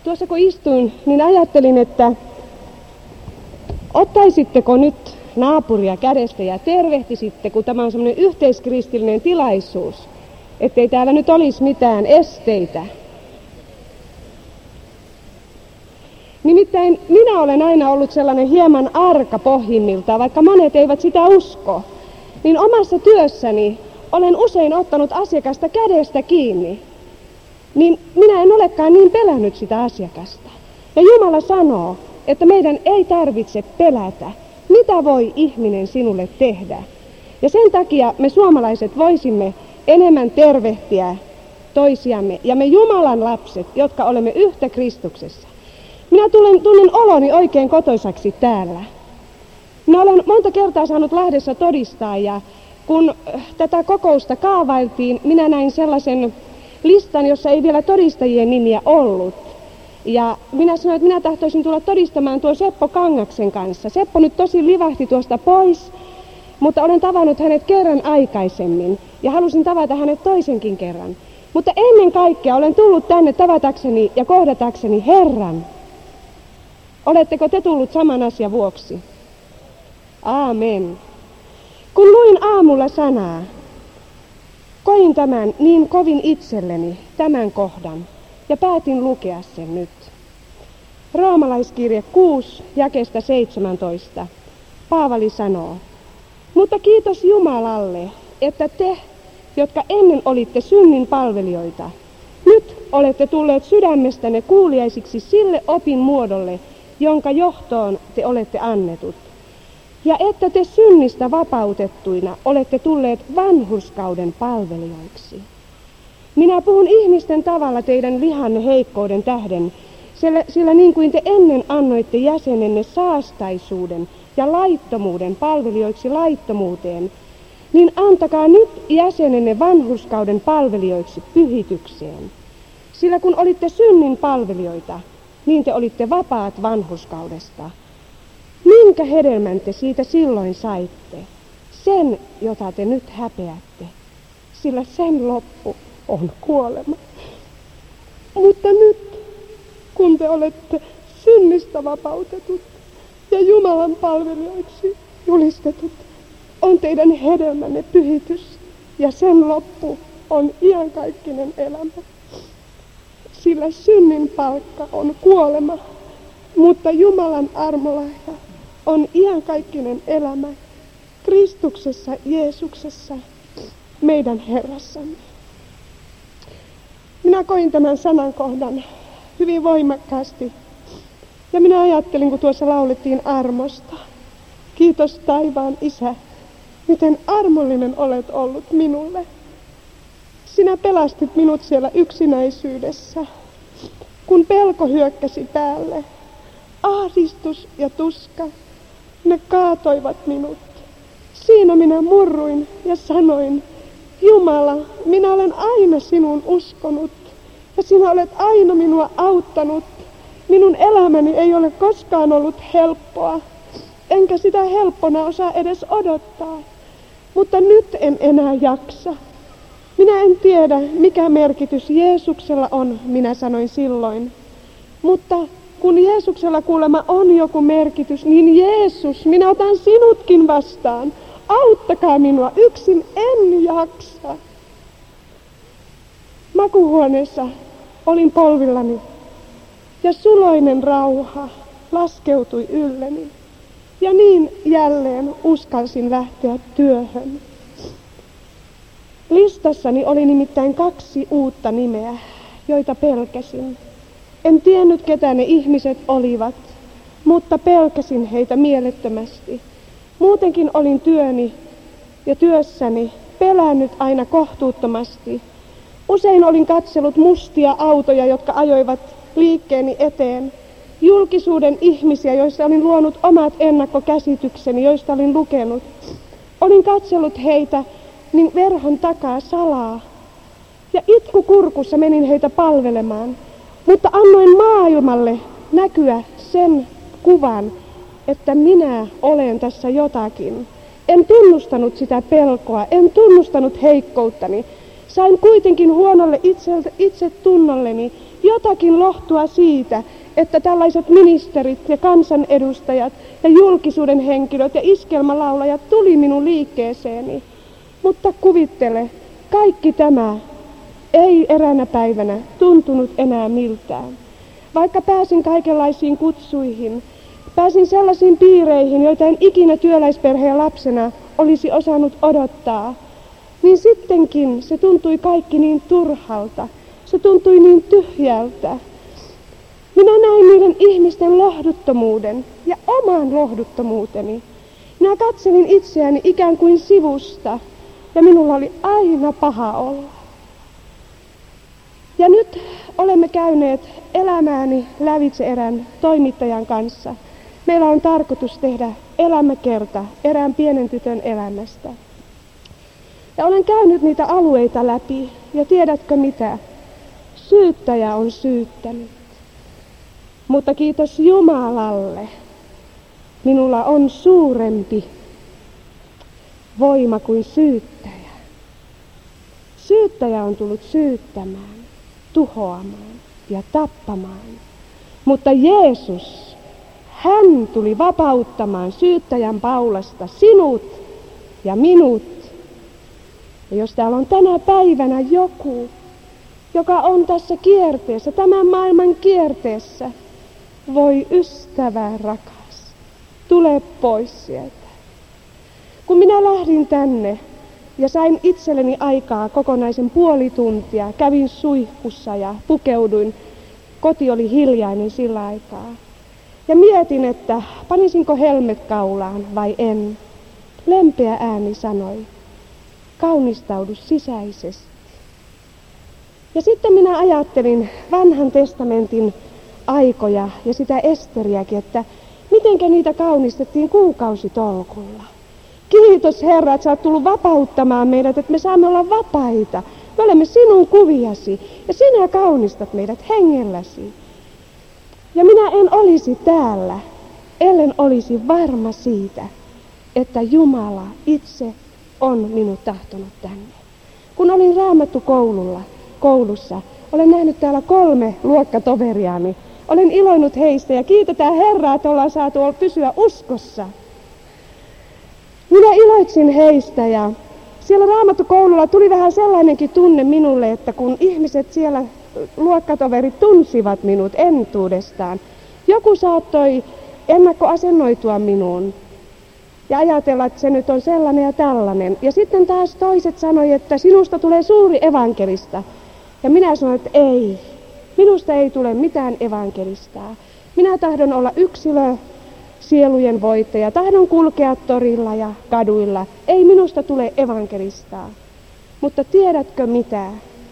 Tuossa kun istuin, niin ajattelin, että ottaisitteko nyt naapuria kädestä ja tervehtisitte, kun tämä on semmoinen yhteiskristillinen tilaisuus, ettei täällä nyt olisi mitään esteitä. Nimittäin minä olen aina ollut sellainen hieman arka pohjimmiltaan, vaikka monet eivät sitä usko. Niin omassa työssäni olen usein ottanut asiakasta kädestä kiinni. Niin minä en olekaan niin pelännyt sitä asiakasta. Ja Jumala sanoo, että meidän ei tarvitse pelätä, mitä voi ihminen sinulle tehdä. Ja sen takia me suomalaiset voisimme enemmän tervehtiä toisiamme ja me Jumalan lapset, jotka olemme yhtä Kristuksessa. Minä tunnen oloni oikein kotoisaksi täällä. Minä olen monta kertaa saanut Lahdessa todistaa ja kun tätä kokousta kaavailtiin, minä näin sellaisen listan, jossa ei vielä todistajien nimiä ollut. Ja minä sanoin, että minä tahtoisin tulla todistamaan tuon Seppo Kangaksen kanssa. Seppo nyt tosi livahti tuosta pois, mutta olen tavannut hänet kerran aikaisemmin ja halusin tavata hänet toisenkin kerran. Mutta ennen kaikkea olen tullut tänne tavatakseni ja kohdatakseni Herran. Oletteko te tullut saman asian vuoksi? Aamen. Kun luin aamulla sanaa, koin tämän niin kovin itselleni, tämän kohdan, ja päätin lukea sen nyt. Roomalaiskirje 6, jakeesta 17. Paavali sanoo, mutta kiitos Jumalalle, että te, jotka ennen olitte synnin palvelijoita, nyt olette tulleet sydämestänne kuuliaisiksi sille opin muodolle, jonka johtoon te olette annetut. Ja että te synnistä vapautettuina olette tulleet vanhurskauden palvelijoiksi. Minä puhun ihmisten tavalla teidän lihanne heikkouden tähden, sillä niin kuin te ennen annoitte jäsenenne saastaisuuden ja laittomuuden palvelijoiksi laittomuuteen, niin antakaa nyt jäsenenne vanhurskauden palvelijoiksi pyhitykseen. Sillä kun olitte synnin palvelijoita, niin te olitte vapaat vanhurskaudesta. Minkä hedelmän te siitä silloin saitte? Sen, jota te nyt häpeätte, sillä sen loppu on kuolema. Mutta nyt, kun te olette synnistä vapautetut ja Jumalan palvelijoiksi julistetut, on teidän hedelmänne pyhitys ja sen loppu on iankaikkinen elämä. Sillä synnin palkka on kuolema, mutta Jumalan armolahja on iankaikkinen elämä Kristuksessa Jeesuksessa, meidän Herrassamme. Minä koin tämän sanankohdan hyvin voimakkaasti ja minä ajattelin, kun tuossa laulettiin armosta. Kiitos taivaan Isä, miten armollinen olet ollut minulle. Sinä pelastit minut siellä yksinäisyydessä, kun pelko hyökkäsi päälle. Ahdistus ja tuska, ne kaatoivat minut. Siinä minä murruin ja sanoin, Jumala, minä olen aina sinun uskonut ja sinä olet aina minua auttanut. Minun elämäni ei ole koskaan ollut helppoa, enkä sitä helppona osaa edes odottaa. Mutta nyt en enää jaksa. Minä en tiedä, mikä merkitys Jeesuksella on, minä sanoin silloin. Mutta kun Jeesuksella kuulemma on joku merkitys, niin Jeesus, minä otan sinutkin vastaan. Auttakaa minua, yksin en jaksa. Makuuhuoneessa olin polvillani ja suloinen rauha laskeutui ylleni. Ja niin jälleen uskalsin lähteä työhön. Listassani oli nimittäin 2 uutta nimeä, joita pelkäsin. En tiennyt, ketä ne ihmiset olivat, mutta pelkäsin heitä mielettömästi. Muutenkin olin työssäni pelännyt aina kohtuuttomasti. Usein olin katsellut mustia autoja, jotka ajoivat liikkeeni eteen. Julkisuuden ihmisiä, joista olin luonut omat ennakkokäsitykseni, joista olin lukenut. Olin katsellut heitä niin verhon takaa salaa. Ja itku kurkussa menin heitä palvelemaan. Mutta annoin maailmalle näkyä sen kuvan, että minä olen tässä jotakin. En tunnustanut sitä pelkoa, en tunnustanut heikkouttani. Sain kuitenkin huonolle itsetunnolleni jotakin lohtua siitä, että tällaiset ministerit ja kansanedustajat ja julkisuuden henkilöt ja iskelmälaulajat tuli minun liikkeeseeni. Mutta kuvittele, kaikki tämä ei eräänä päivänä tuntunut enää miltään. Vaikka pääsin kaikenlaisiin kutsuihin, pääsin sellaisiin piireihin, joita en ikinä työläisperheen lapsena olisi osannut odottaa, niin sittenkin se tuntui kaikki niin turhalta, se tuntui niin tyhjältä. Minä näin niiden ihmisten lohduttomuuden ja oman lohduttomuuteni. Minä katselin itseäni ikään kuin sivusta ja minulla oli aina paha olla. Ja nyt olemme käyneet elämääni lävitse erään toimittajan kanssa. Meillä on tarkoitus tehdä elämäkerta erään pienen tytön elämästä. Ja olen käynyt niitä alueita läpi ja tiedätkö mitä? Syyttäjä on syyttänyt. Mutta kiitos Jumalalle, minulla on suurempi voima kuin syyttäjä. Syyttäjä on tullut syyttämään, tuhoamaan ja tappamaan. Mutta Jeesus, hän tuli vapauttamaan syyttäjän paulasta sinut ja minut. Ja jos täällä on tänä päivänä joku, joka on tässä kierteessä, tämän maailman kierteessä, voi ystävä rakas, tule pois sieltä. Kun minä lähdin tänne ja sain itselleni aikaa kokonaisen puoli tuntia, kävin suihkussa ja pukeuduin, koti oli hiljainen sillä aikaa. Ja mietin, että panisinko helmet kaulaan vai en. Lempeä ääni sanoi, kaunistaudu sisäisesti. Ja sitten minä ajattelin vanhan testamentin aikoja ja sitä Esteriäkin, että mitenkä niitä kaunistettiin kuukausitolkulla. Kiitos Herra, että sä oot tullut vapauttamaan meidät, että me saamme olla vapaita. Me olemme sinun kuviasi ja sinä kaunistat meidät hengelläsi. Ja minä en olisi täällä, ellen olisi varma siitä, että Jumala itse on minut tahtonut tänne. Kun olin Raamattukoulussa, olen nähnyt täällä 3 luokkatoveriani. Olen iloinut heistä ja kiitetään Herraa, että ollaan saatu pysyä uskossa. Minä iloitsin heistä ja siellä Raamattukoululla tuli vähän sellainenkin tunne minulle, että kun ihmiset siellä luokkatoverit tunsivat minut entuudestaan, joku saattoi ennakkoasennoitua minuun ja ajatella, että se nyt on sellainen ja tällainen. Ja sitten taas toiset sanoi, että sinusta tulee suuri evankelista. Ja minä sanoin, että ei, minusta ei tule mitään evankelistaa. Minä tahdon olla yksilö, sielujen voittaja, tahdon kulkea torilla ja kaduilla. Ei minusta tule evankelistaa. Mutta tiedätkö mitä?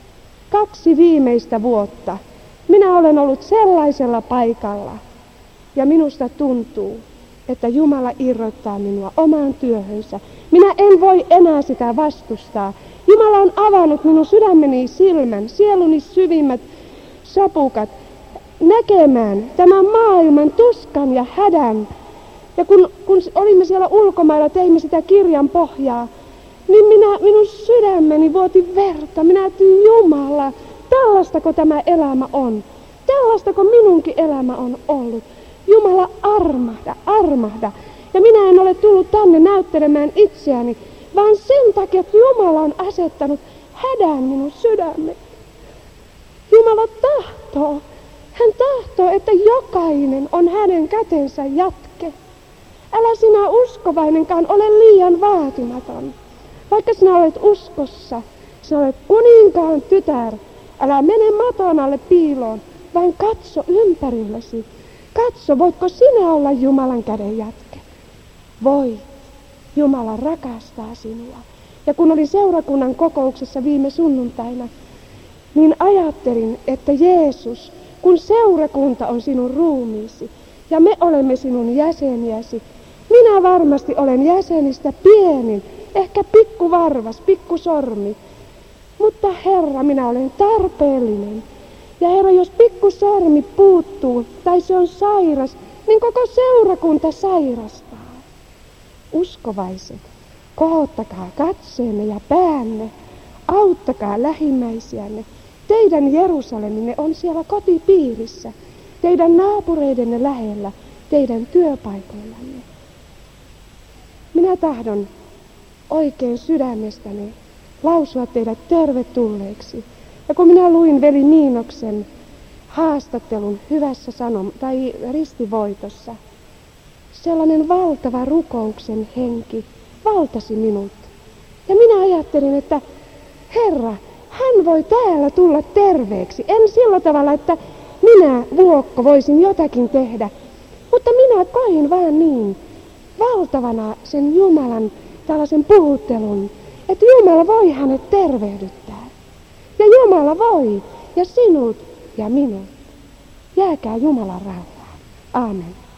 2 viimeistä vuotta minä olen ollut sellaisella paikalla ja minusta tuntuu, että Jumala irrottaa minua omaan työhönsä. Minä en voi enää sitä vastustaa. Jumala on avannut minun sydämeni silmän, sieluni syvimmät sapukat, näkemään tämän maailman tuskan ja hädän. Ja kun olimme siellä ulkomailla, teimme sitä kirjan pohjaa, niin minun sydämeni vuoti verta. Minä ajattelin, Jumala, tällaistako tämä elämä on? Tällaistako minunkin elämä on ollut? Jumala, armahda. Ja minä en ole tullut tänne näyttelemään itseäni, vaan sen takia, että Jumala on asettanut hädän minun sydämeni. Jumala tahtoo. Hän tahtoo, että jokainen on hänen kätensä jatke. Älä sinä uskovainenkaan ole liian vaatimaton. Vaikka sinä olet uskossa, sinä olet kuninkaan tytär. Älä mene maton alle piiloon, vaan katso ympärillesi. Katso, voitko sinä olla Jumalan käden jatke? Voit. Jumala rakastaa sinua. Ja kun olin seurakunnan kokouksessa viime sunnuntaina, niin ajattelin, että Jeesus, kun seurakunta on sinun ruumiisi ja me olemme sinun jäseniäsi, minä varmasti olen jäsenistä pienin, ehkä pikkuvarvas, pikkusormi. Mutta Herra, minä olen tarpeellinen. Ja Herra, jos pikkusormi puuttuu tai se on sairas, niin koko seurakunta sairastaa. Uskovaiset, kohottakaa katseenne ja päänne, auttakaa lähimmäisiänne, teidän Jerusaleminne on siellä kotipiirissä, teidän naapureidenne lähellä, teidän työpaikoillanne. Minä tahdon oikein sydämestäni lausua teidät tervetulleeksi. Ja kun minä luin veli Niinoksen haastattelun hyvässä tai ristivoitossa, sellainen valtava rukouksen henki valtasi minut. Ja minä ajattelin, että Herra, hän voi täällä tulla terveeksi. En sillä tavalla, että minä, Vuokko, voisin jotakin tehdä. Mutta minä koin vaan niin valtavana sen Jumalan tällaisen puhuttelun, että Jumala voi hänet tervehdyttää. Ja Jumala voi, ja sinut ja minut. Jääkää Jumalan rauhaan. Aamen.